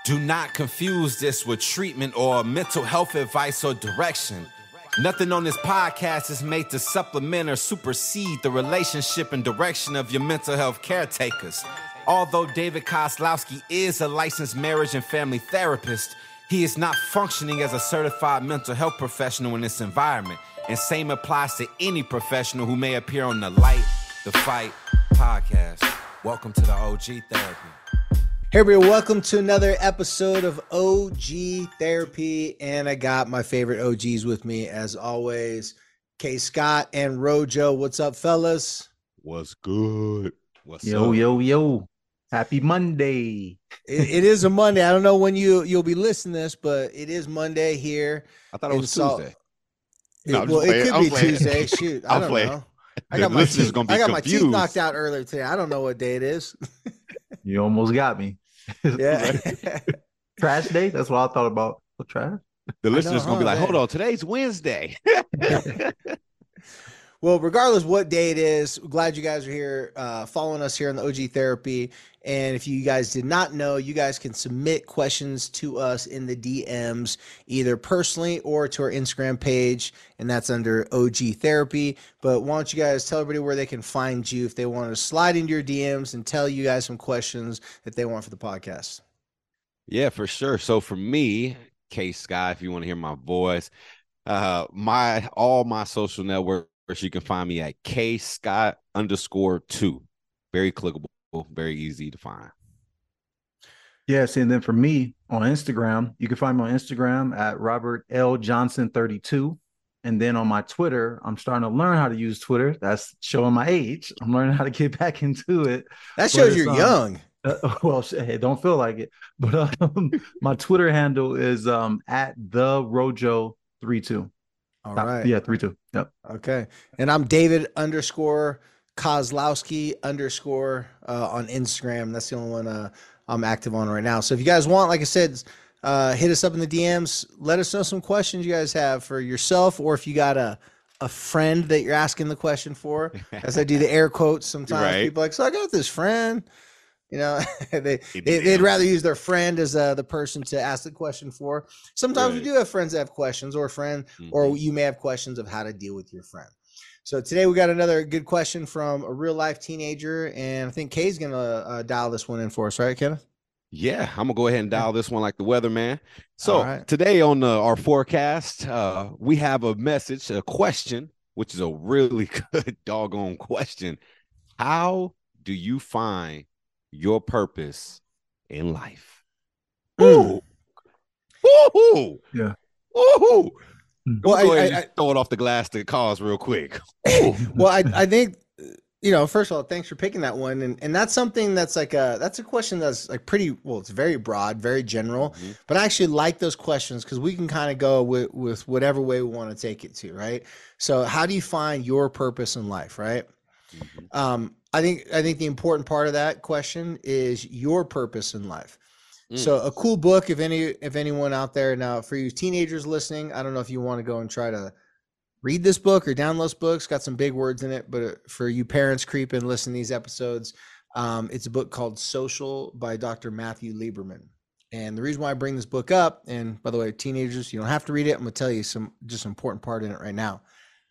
Do not confuse this with treatment or mental health advice or direction. Nothing on this podcast is made to supplement or supersede the relationship and direction of your mental health caretakers. Although David Kozlowski is a licensed marriage and family therapist, he is not functioning as a certified mental health professional in this environment. And same applies to any professional who may appear on the Light the Fight podcast. Welcome to the OG Therapy. Hey everybody, welcome to another episode of OG Therapy, and I got my favorite OGs with me as always, K Scott and Rojo. What's up, fellas? What's good? What's Yo, up? yo. Happy Monday. It is a Monday. I don't know when you'll be listening to this, but it is Monday here. I thought it was Tuesday. It could be Tuesday. Shoot, I don't know. I got my teeth knocked out earlier today. I don't know what day it is. You almost got me. Yeah. Trash day? That's what I thought about. What trash? The listeners going to be like, hold on, today's Wednesday. Well, regardless what day it is, we're glad you guys are here following us here on the OG Therapy. And if you guys did not know, you guys can submit questions to us in the DMs, either personally or to our Instagram page, and that's under OG Therapy. But why don't you guys tell everybody where they can find you if they want to slide into your DMs and tell you guys some questions that they want for the podcast. Yeah, for sure. So for me, K Sky, if you want to hear my voice, all my social networks, you can find me at kscott_2. Very clickable, very easy to find. Yes, and then for me on Instagram, you can find me on Instagram at Robert L. Johnson 32. And then on my Twitter, I'm starting to learn how to use Twitter. That's showing my age. I'm learning how to get back into it. That shows you're young. Well, hey, don't feel like it. But my Twitter handle is at the Rojo32. All right. Yeah, 32. Yep. Okay. And I'm David_Kozlowski_ on Instagram. That's the only one I'm active on right now. So if you guys want, like I said, hit us up in the DMs. Let us know some questions you guys have for yourself, or if you got a friend that you're asking the question for. As I do the air quotes sometimes, people are like, so I got this friend. You know, they'd rather use their friend as the person to ask the question for. Sometimes we do have friends that have questions, or a friend, or you may have questions of how to deal with your friend. So today we got another good question from a real life teenager, and I think Kay's going to dial this one in for us, right, Kenneth? Yeah, I'm going to go ahead and dial this one like the weatherman. So today on our forecast, we have a message, a question, which is a really good doggone question. How do you find your purpose in life? Ooh. Ooh. Yeah. Ooh. Well, I throw it off the glass to cause real quick. Well, I think, first of all, thanks for picking that one. And that's something that's that's a question that's like it's very broad, very general, but I actually like those questions because we can kind of go with whatever way we want to take it to, right? So how do you find your purpose in life, right? I think the important part of that question is your purpose in life. So a cool book, if anyone out there now, for you teenagers listening, I don't know if you want to go and try to read this book or download this book. It's got some big words in it, but for you parents creep and listen to these episodes, it's a book called Social by Dr. Matthew Lieberman. And the reason why I bring this book up, and by the way, teenagers, you don't have to read it. I'm going to tell you some important part in it right now.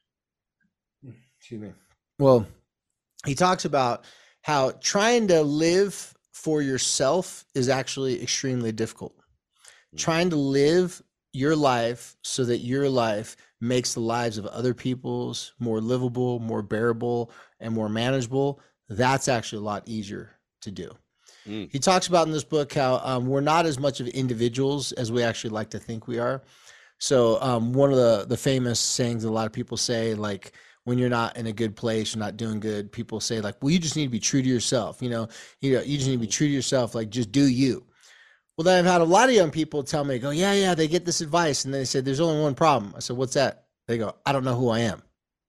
Excuse me. Well, he talks about how trying to live for yourself is actually extremely difficult. Trying to live your life so that your life makes the lives of other people's more livable, more bearable, and more manageable, that's actually a lot easier to do. He talks about in this book how we're not as much of individuals as we actually like to think we are. So one of the famous sayings that a lot of people say, like, when you're not in a good place, you're not doing good, people say like, well, you just need to be true to yourself. You just need to be true to yourself. Like, just do you. Well, then I've had a lot of young people tell me, they get this advice. And they said, there's only one problem. I said, what's that? They go, I don't know who I am.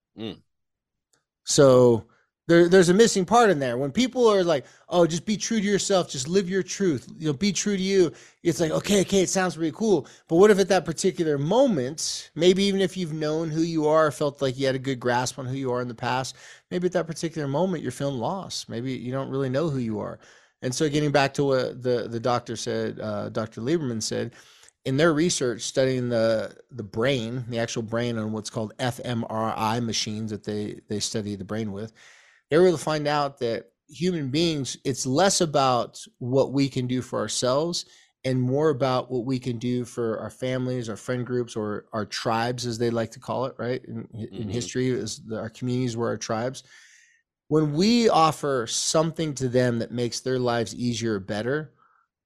So there's a missing part in there. When people are like, oh, just be true to yourself, just live your truth, be true to you. It's like, okay, it sounds really cool. But what if at that particular moment, maybe even if you've known who you are, felt like you had a good grasp on who you are in the past, maybe at that particular moment, you're feeling lost. Maybe you don't really know who you are. And so getting back to what the doctor said, Dr. Lieberman said, in their research studying the brain, the actual brain on what's called fMRI machines that they study the brain with, they were able to find out that human beings, it's less about what we can do for ourselves and more about what we can do for our families, our friend groups, or our tribes, as they like to call it, right? In history, our communities were our tribes. When we offer something to them that makes their lives easier or better,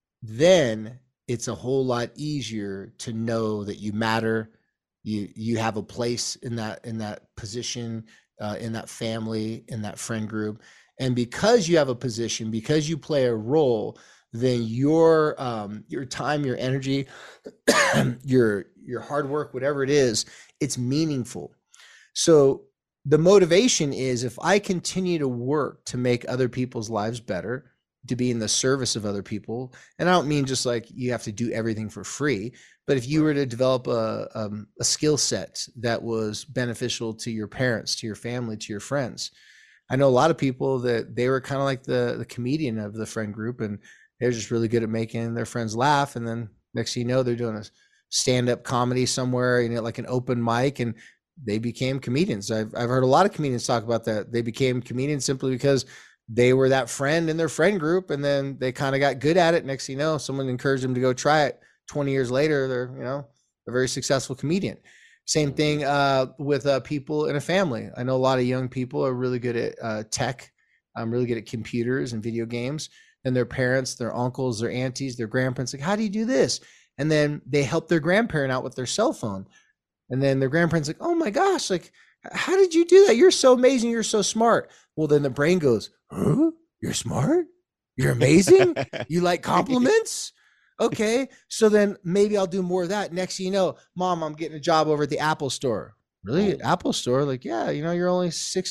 then it's a whole lot easier to know that you matter, you have a place in that position, in that family, in that friend group. And because you have a position, because you play a role, then your time, your energy, your hard work, whatever it is, it's meaningful. So the motivation is, if I continue to work to make other people's lives better, to be in the service of other people, and I don't mean just like you have to do everything for free, but if you were to develop a skill set that was beneficial to your parents, to your family, to your friends. I know a lot of people that they were kind of like the comedian of the friend group, and they're just really good at making their friends laugh. And then next thing you know, they're doing a stand-up comedy somewhere, like an open mic, and they became comedians. I've heard a lot of comedians talk about that. They became comedians simply because they were that friend in their friend group, and then they kind of got good at it. Next thing you know, someone encouraged them to go try it. 20 years later, they're a very successful comedian. Same thing with people in a family. I know a lot of young people are really good at tech, really good at computers and video games. And their parents, their uncles, their aunties, their grandparents, like, how do you do this? And then they help their grandparent out with their cell phone. And then their grandparents like, oh my gosh, like, how did you do that? You're so amazing. You're so smart. Well, then the brain goes, huh? You're smart? You're amazing? You like compliments? Okay. So then maybe I'll do more of that. Next thing you know, Mom, I'm getting a job over at the Apple store. Really? Apple store? Like, yeah, you're only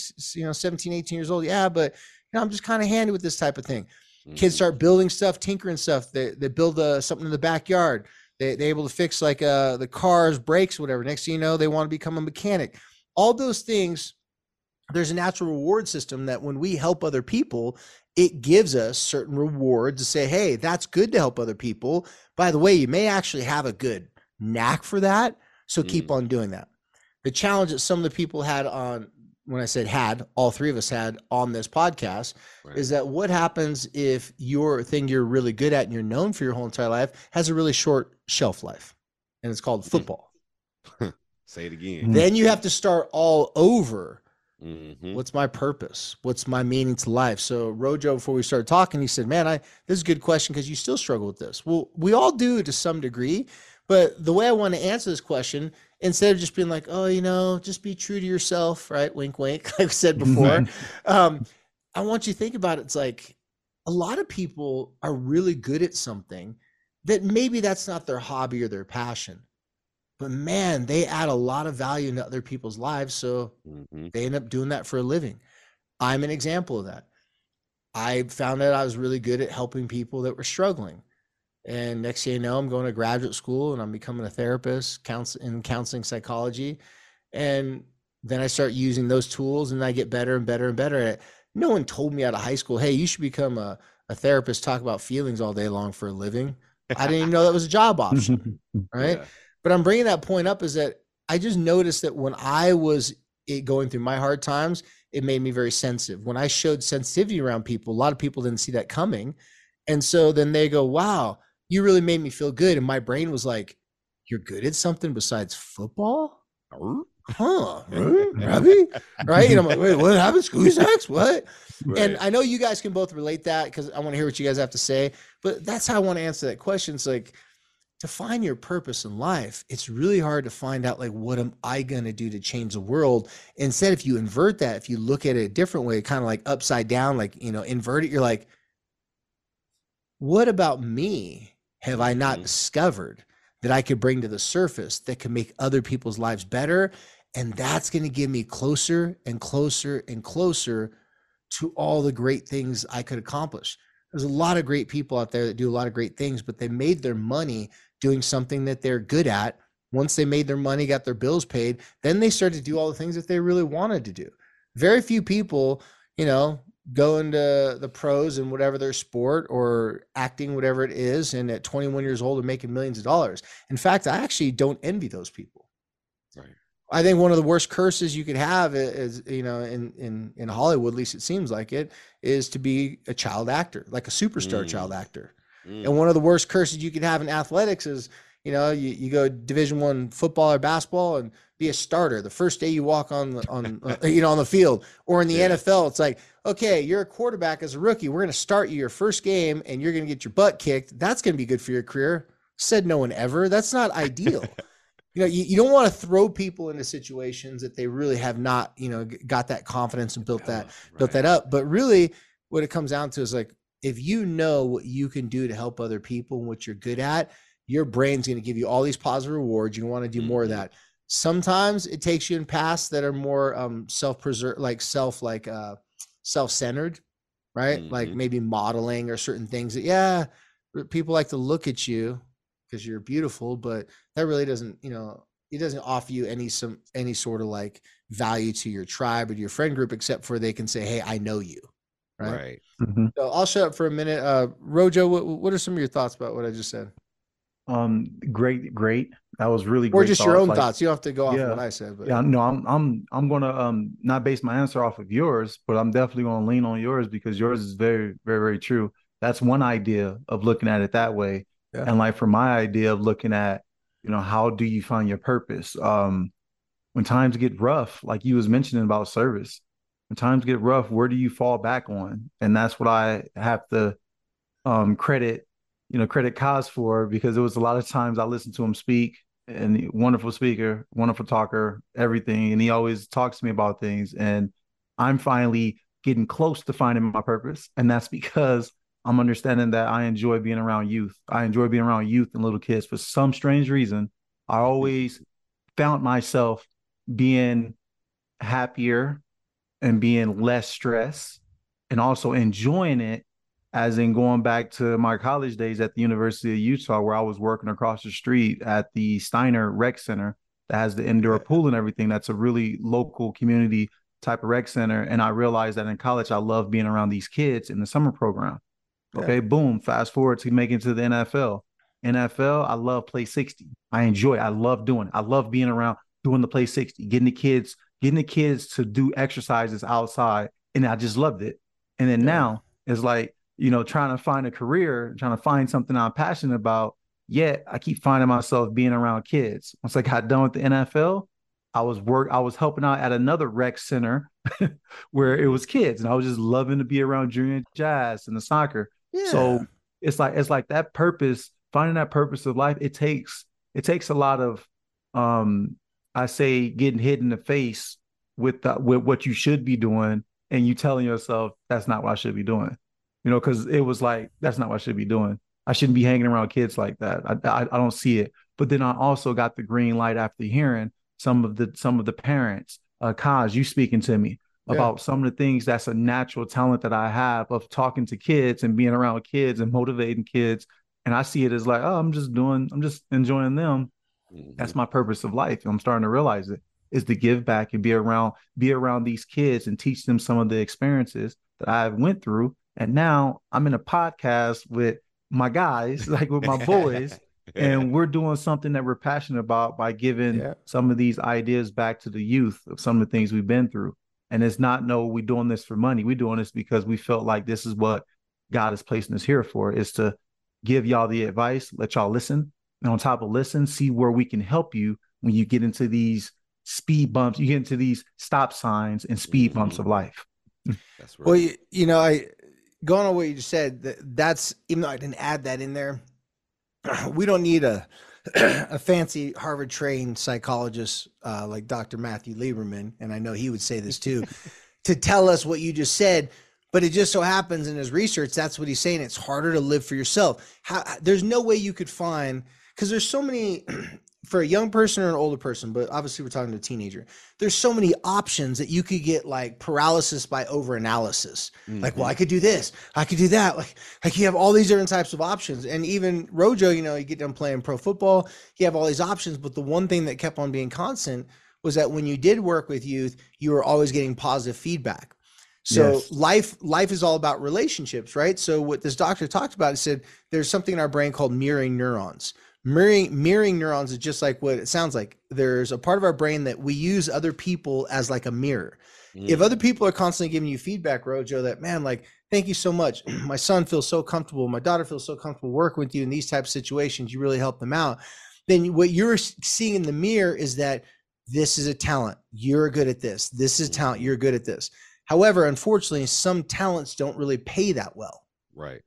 17, 18 years old. Yeah, but I'm just kind of handy with this type of thing. Kids start building stuff, tinkering stuff. They build something in the backyard. They're able to fix like the car's brakes, whatever. Next thing you know, they want to become a mechanic. All those things, there's a natural reward system that when we help other people, it gives us certain rewards to say, hey, that's good to help other people. By the way, you may actually have a good knack for that. So keep on doing that. The challenge that some of the people had on, when I said had, all three of us had on this podcast, is that what happens if your thing you're really good at and you're known for your whole entire life has a really short shelf life, and it's called football. Say it again. Then you have to start all over. What's my purpose? What's my meaning to life? So Rojo, before we started talking, he said, man, this is a good question because you still struggle with this. Well, we all do to some degree, but the way I want to answer this question, instead of just being like, oh, just be true to yourself, right? Wink, wink, like I said before. I want you to think about it. It's like a lot of people are really good at something that maybe that's not their hobby or their passion, but man, they add a lot of value into other people's lives. So they end up doing that for a living. I'm an example of that. I found out I was really good at helping people that were struggling. And next thing you know, I'm going to graduate school and I'm becoming a therapist in counseling psychology. And then I start using those tools and I get better and better and better at it. No one told me out of high school, hey, you should become a therapist, talk about feelings all day long for a living. I didn't even know that was a job option, right? Yeah. But I'm bringing that point up is that I just noticed that when I was going through my hard times, it made me very sensitive. When I showed sensitivity around people, a lot of people didn't see that coming. And so then they go, wow, you really made me feel good. And my brain was like, you're good at something besides football? Huh? Robbie? Right? And I'm like, wait, what happened? School sex? What? Right. And I know you guys can both relate that because I want to hear what you guys have to say. But that's how I want to answer that question. It's like, to find your purpose in life, it's really hard to find out, like, what am I going to do to change the world? Instead, if you invert that, if you look at it a different way, kind of like upside down, like, invert it, you're like, what about me have I not discovered that I could bring to the surface that can make other people's lives better? And that's going to give me closer and closer and closer to all the great things I could accomplish. There's a lot of great people out there that do a lot of great things, but they made their money doing something that they're good at. Once they made their money, got their bills paid, then they started to do all the things that they really wanted to do. Very few people, going to the pros in whatever their sport or acting, whatever it is, and at 21 years old and making millions of dollars. In fact, I actually don't envy those people. Right. I think one of the worst curses you could have is, you know, in Hollywood, at least it seems like it, is to be a child actor, like a superstar child actor. And one of the worst curses you could have in athletics is, you know, you go Division I football or basketball and be a starter the first day you walk on the field. Or in the NFL, it's like, okay, you're a quarterback as a rookie. We're going to start you your first game and you're going to get your butt kicked. That's going to be good for your career. Said no one ever. That's not ideal. You know, you don't want to throw people into situations that they really have not, you know, got that confidence and built that up. But really what it comes down to is like, if you know what you can do to help other people and what you're good at, your brain's going to give you all these positive rewards. You want to do more of that. Sometimes it takes you in paths that are more self-centered, right? Like maybe modeling or certain things that, people like to look at you because you're beautiful, but that really doesn't, you know, it doesn't offer you any sort of like value to your tribe or to your friend group, except for they can say, hey, I know you. Right. So I'll shut up for a minute. Rojo, what are some of your thoughts about what I just said? Great. That was really great. Or just your own thoughts. You don't have to go off of what I said. But no, I'm gonna not base my answer off of yours, but I'm definitely gonna lean on yours because yours is very, very, very true. That's one idea of looking at it that way. Yeah. And like for my idea of looking at, you know, how do you find your purpose? When times get rough, like you was mentioning about service, when times get rough, where do you fall back on? And that's what I have to credit Kaz for, because it was a lot of times I listened to him speak, and wonderful speaker, wonderful talker, everything. And he always talks to me about things. And I'm finally getting close to finding my purpose. And that's because I'm understanding that I enjoy being around youth. I enjoy being around youth and little kids. For some strange reason, I always found myself being happier and being less stressed and also enjoying it, as in going back to my college days at the University of Utah, where I was working across the street at the Steiner Rec Center that has the indoor pool and everything. That's a really local community type of rec center. And I realized that in college, I love being around these kids in the summer program. Okay, boom, fast forward to making to the NFL. NFL, I love Play 60. I love doing it. I love being around doing the Play 60, getting the kids to do exercises outside. And I just loved it. And then now it's like, you know, trying to find a career, trying to find something I'm passionate about, yet I keep finding myself being around kids. Once I got done with the NFL, I was helping out at another rec center where it was kids, and I was just loving to be around junior jazz and the soccer. Yeah. So it's like that purpose, finding that purpose of life. It takes a lot of, I say, getting hit in the face with what you should be doing, and you telling yourself that's not what I should be doing. You know, because it was like, that's not what I should be doing. I shouldn't be hanging around kids like that. I don't see it. But then I also got the green light after hearing some of the parents, Kaz, you speaking to me about some of the things that's a natural talent that I have of talking to kids and being around kids and motivating kids. And I see it as like, oh, I'm just enjoying them. That's my purpose of life. And I'm starting to realize it is to give back and be around these kids and teach them some of the experiences that I went through. And now I'm in a podcast with my guys, like with my boys, and we're doing something that we're passionate about by giving some of these ideas back to the youth of some of the things we've been through. And it's not, no, we're doing this for money. We're doing this because we felt like this is what God is placing us here for, is to give y'all the advice, let y'all listen. And on top of listen, see where we can help you when you get into these speed bumps, you get into these stop signs and speed bumps of life. That's right. Well, you know, going on what you just said, that's, even though I didn't add that in there, we don't need a fancy Harvard trained psychologist like Dr. Matthew Lieberman, and I know he would say this too, to tell us what you just said. But it just so happens in his research, that's what he's saying. It's harder to live for yourself. There's no way you could find, because there's so many, for a young person or an older person, but obviously we're talking to a teenager, there's so many options that you could get like paralysis by overanalysis. Like, well, I could do this, I could do that. Like you have all these different types of options. And even Rojo, you know, you get done playing pro football, you have all these options. But the one thing that kept on being constant was that when you did work with youth, you were always getting positive feedback. So life is all about relationships, right? So what this doctor talked about, he said there's something in our brain called mirroring neurons. Mirroring neurons is just like what it sounds like. There's a part of our brain that we use other people as like a mirror. If other people are constantly giving you feedback, Rojo, that man, like, thank you so much. My son feels so comfortable. My daughter feels so comfortable working with you in these types of situations. You really help them out. Then what you're seeing in the mirror is that this is a talent. You're good at this. This is talent. You're good at this. However, unfortunately, some talents don't really pay that well. Right.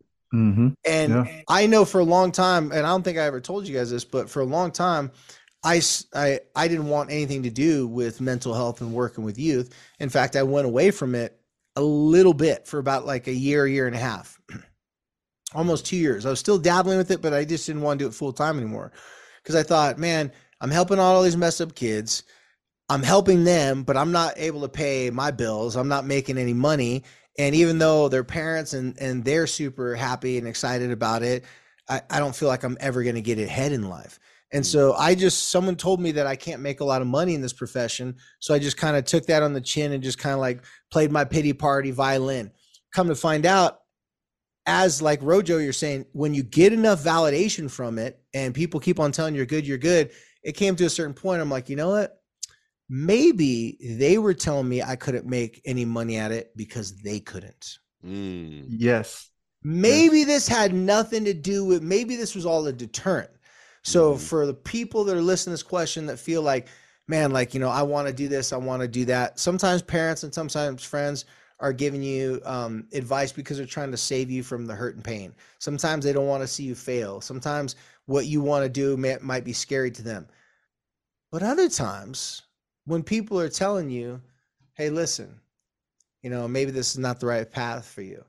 And I know for a long time, and I don't think I ever told you guys this, but for a long time, I didn't want anything to do with mental health and working with youth. In fact, I went away from it a little bit for about like a year and a half, almost 2 years. I was still dabbling with it, but I just didn't want to do it full time anymore. Because I thought, man, I'm helping all these messed up kids. I'm helping them, but I'm not able to pay my bills. I'm not making any money. And even though their parents and they're super happy and excited about it, I don't feel like I'm ever going to get ahead in life. And so someone told me that I can't make a lot of money in this profession. So I just kind of took that on the chin and just kind of like played my pity party violin. Come to find out, as like Rojo, you're saying, when you get enough validation from it and people keep on telling you you're good, it came to a certain point. I'm like, you know what? Maybe they were telling me I couldn't make any money at it because they couldn't. Yes. Maybe this had nothing to do with, maybe this was all a deterrent. So for the people that are listening to this question that feel like, man, like, you know, I want to do this, I want to do that. Sometimes parents and sometimes friends are giving you advice because they're trying to save you from the hurt and pain. Sometimes they don't want to see you fail. Sometimes what you want to do might be scary to them. But other times when people are telling you, hey, listen, you know, maybe this is not the right path for you.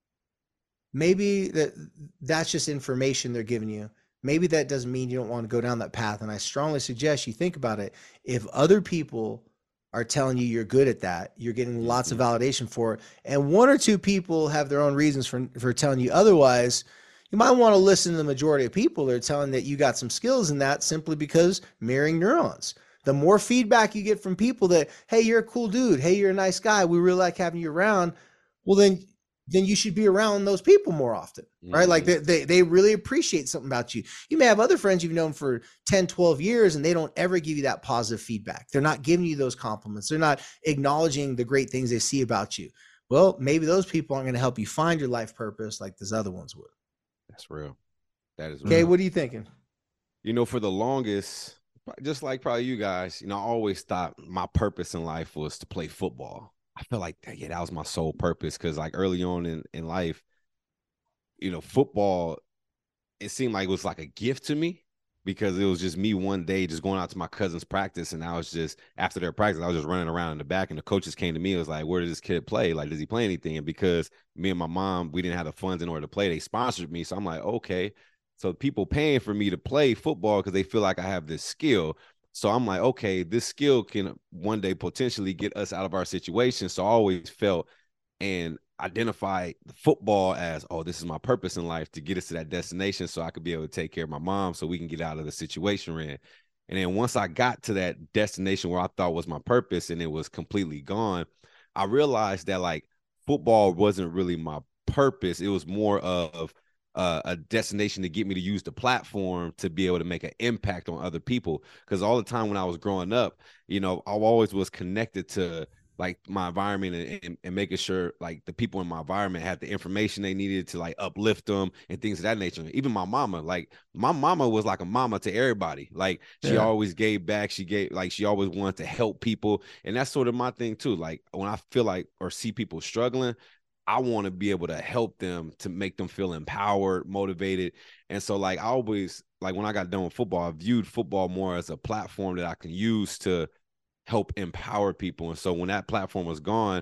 Maybe that's just information they're giving you. Maybe that doesn't mean you don't want to go down that path. And I strongly suggest you think about it. If other people are telling you you're good at that, you're getting lots of validation for it, and one or two people have their own reasons for telling you otherwise, you might want to listen to the majority of people that are telling that you got some skills in that simply because mirroring neurons. The more feedback you get from people that, hey, you're a cool dude. Hey, you're a nice guy. We really like having you around. Well, then you should be around those people more often, right? Like they really appreciate something about you. You may have other friends you've known for 10, 12 years, and they don't ever give you that positive feedback. They're not giving you those compliments. They're not acknowledging the great things they see about you. Well, maybe those people aren't going to help you find your life purpose like those other ones would. That's real. That is real. Okay, what are you thinking? You know, for the longest, just like probably you guys, you know, I always thought my purpose in life was to play football. I feel like that was my sole purpose because like early on in life, you know, football, it seemed like it was like a gift to me because it was just me one day just going out to my cousin's practice, and I was just, after their practice, I was just running around in the back, and the coaches came to me and was like, where does this kid play? Like, does he play anything? And because me and my mom, we didn't have the funds in order to play, they sponsored me. So I'm like, okay. So people paying for me to play football because they feel like I have this skill. So I'm like, okay, this skill can one day potentially get us out of our situation. So I always felt and identified football as, oh, this is my purpose in life, to get us to that destination so I could be able to take care of my mom so we can get out of the situation we're in. And then once I got to that destination where I thought was my purpose and it was completely gone, I realized that like football wasn't really my purpose. It was more of a destination to get me to use the platform to be able to make an impact on other people. Because all the time when I was growing up, you know, I always was connected to like my environment and making sure like the people in my environment had the information they needed to like uplift them and things of that nature. Even my mama was like a mama to everybody. Like she always gave back. She always wanted to help people. And that's sort of my thing too. Like when I feel like or see people struggling, I want to be able to help them, to make them feel empowered, motivated. And so like I always, like when I got done with football, I viewed football more as a platform that I can use to help empower people. And so when that platform was gone,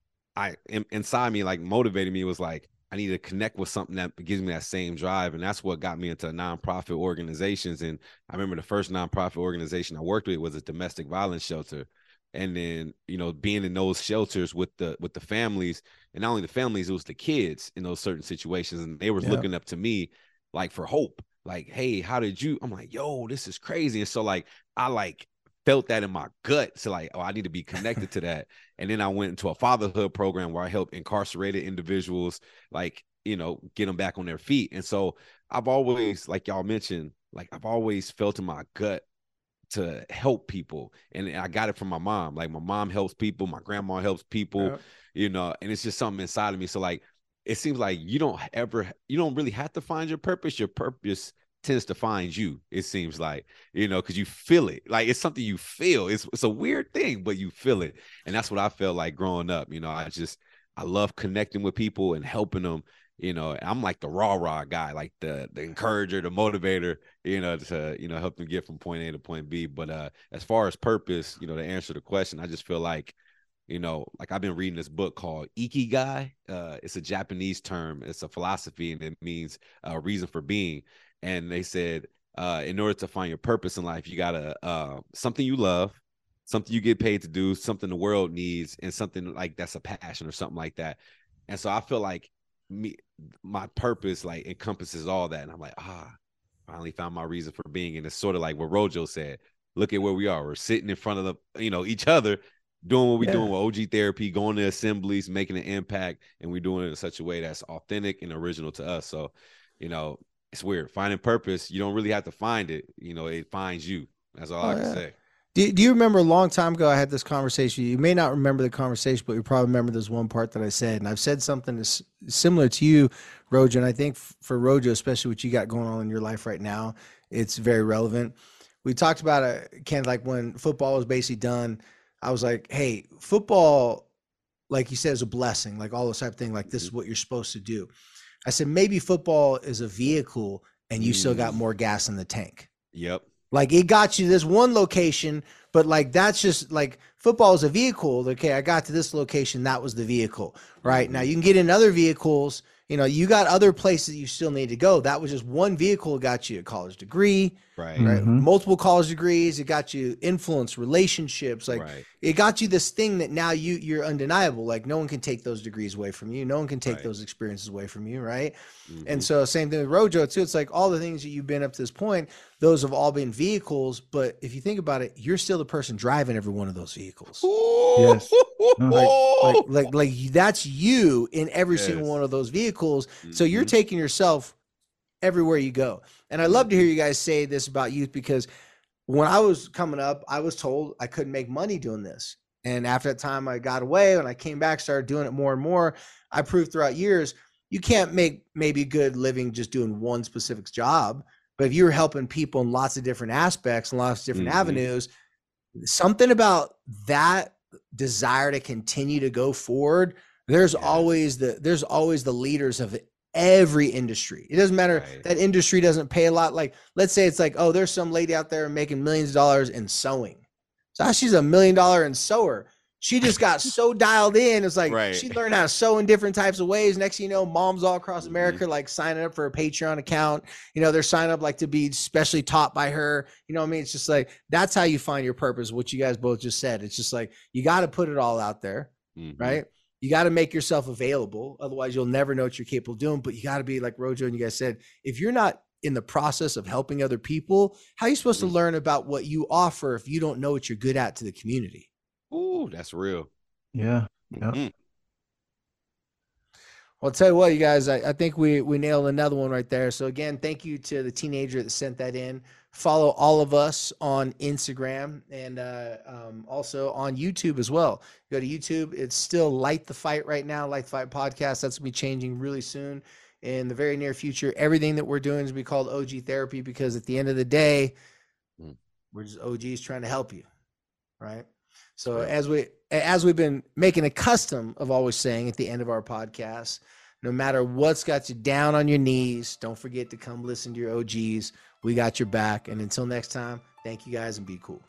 inside me, like motivated me, was like, I need to connect with something that gives me that same drive. And that's what got me into nonprofit organizations. And I remember the first nonprofit organization I worked with was a domestic violence shelter. And then, you know, being in those shelters with the families, and not only the families, it was the kids in those certain situations. And they were looking up to me like for hope, like, hey, how did you, I'm like, yo, this is crazy. And so like, I like felt that in my gut. So like, oh, I need to be connected to that. And then I went into a fatherhood program where I help incarcerated individuals, like, you know, get them back on their feet. And so I've always, like y'all mentioned, like I've always felt in my gut to help people. And I got it from my mom. Like my mom helps people, my grandma helps people, you know, and it's just something inside of me. So like, it seems like you don't really have to find your purpose. Your purpose tends to find you, it seems like, you know, because you feel it. Like it's something you feel. It's a weird thing, but you feel it. And that's what I felt like growing up. You know, I love connecting with people and helping them. You know, I'm like the rah guy, like the encourager, the motivator, you know, to, you know, help them get from point A to point B. But as far as purpose, you know, to answer the question, I just feel like, you know, like I've been reading this book called Ikigai. It's a Japanese term. It's a philosophy, and it means reason for being. And they said, in order to find your purpose in life, you gotta something you love, something you get paid to do, something the world needs, and something like that's a passion or something like that. And so I feel like my purpose like encompasses all that. And I'm like, finally found my reason for being. And it's sort of like what Rojo said. Look at where we are. We're sitting in front of the, you know, each other, doing what we're doing with OG Therapy, going to assemblies, making an impact, and we're doing it in such a way that's authentic and original to us. So, you know, it's weird. Finding purpose, you don't really have to find it. You know, it finds you. That's all I can say. Do you remember a long time ago I had this conversation? You may not remember the conversation, but you probably remember this one part that I said. And I've said something similar to you, Rojo, and I think for Rojo, especially what you got going on in your life right now, it's very relevant. We talked about Ken, like when football was basically done, I was like, hey, football, like you said, is a blessing, like all this type of thing, like this is what you're supposed to do. I said, maybe football is a vehicle and you still got more gas in the tank. Yep. Like it got you to this one location, but like that's just like football is a vehicle. Okay, I got to this location, that was the vehicle. Right now, you can get in other vehicles. You know, you got other places you still need to go. That was just one vehicle that got you a college degree, right? Multiple college degrees. It got you influence, relationships. Like it got you this thing that now you're undeniable. Like no one can take those degrees away from you. No one can take those experiences away from you, right? And so same thing with Rojo too. It's like all the things that you've been up to this point, those have all been vehicles. But if you think about it, you're still the person driving every one of those vehicles. Yes. Like that's you in every single one of those vehicles. So you're taking yourself everywhere you go. And I love to hear you guys say this about youth, because when I was coming up, I was told I couldn't make money doing this. And after that time I got away, when I came back, started doing it more and more, I proved throughout years, you can't make maybe good living just doing one specific job. But if you're helping people in lots of different aspects and lots of different avenues, something about that desire to continue to go forward, there's always the leaders of every industry. It doesn't matter that industry doesn't pay a lot. Like let's say it's like, oh, there's some lady out there making millions of dollars in sewing. So she's $1 million in sewer. She just got so dialed in. It's like she learned how to sew in different types of ways. Next thing you know, moms all across America like signing up for a Patreon account. You know, they're signing up like to be specially taught by her. You know what I mean? It's just like that's how you find your purpose, what you guys both just said. It's just like you got to put it all out there, right? You got to make yourself available. Otherwise, you'll never know what you're capable of doing. But you got to be like Rojo and you guys said, if you're not in the process of helping other people, how are you supposed to learn about what you offer if you don't know what you're good at to the community? Ooh, that's real. Yeah. Well, I'll tell you what, you guys, I think we nailed another one right there. So again, thank you to the teenager that sent that in. Follow all of us on Instagram and also on YouTube as well. Go to YouTube. It's still Light the Fight right now, Light the Fight Podcast. That's going to be changing really soon in the very near future. Everything that we're doing is going to be called OG Therapy, because at the end of the day, we're just OGs trying to help you, right? So as we've been making a custom of always saying at the end of our podcast, no matter what's got you down on your knees, don't forget to come listen to your OGs. We got your back. And until next time, thank you guys and be cool.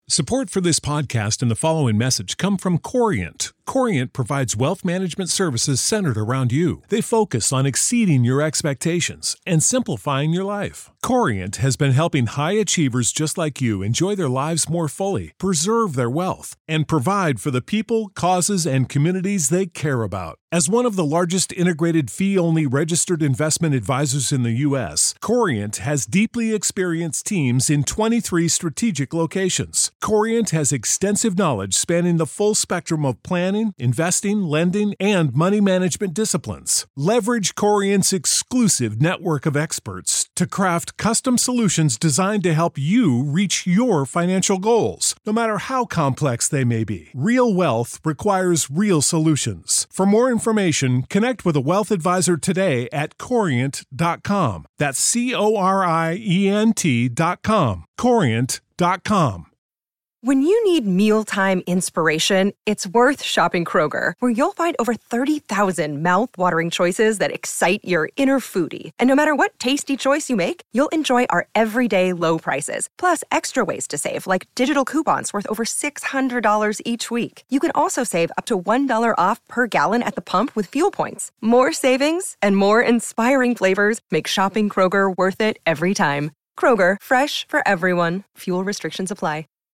Support for this podcast and the following message come from Corient. Corient provides wealth management services centered around you. They focus on exceeding your expectations and simplifying your life. Corient has been helping high achievers just like you enjoy their lives more fully, preserve their wealth, and provide for the people, causes, and communities they care about. As one of the largest integrated fee-only registered investment advisors in the U.S., Corient has deeply experienced teams in 23 strategic locations. Corient has extensive knowledge spanning the full spectrum of planning, investing, lending, and money management disciplines. Leverage Corient's exclusive network of experts to craft custom solutions designed to help you reach your financial goals, no matter how complex they may be. Real wealth requires real solutions. For more information, connect with a wealth advisor today at Corient.com. That's Corient.com. Corient.com. When you need mealtime inspiration, it's worth shopping Kroger, where you'll find over 30,000 mouth-watering choices that excite your inner foodie. And no matter what tasty choice you make, you'll enjoy our everyday low prices, plus extra ways to save, like digital coupons worth over $600 each week. You can also save up to $1 off per gallon at the pump with fuel points. More savings and more inspiring flavors make shopping Kroger worth it every time. Kroger, fresh for everyone. Fuel restrictions apply.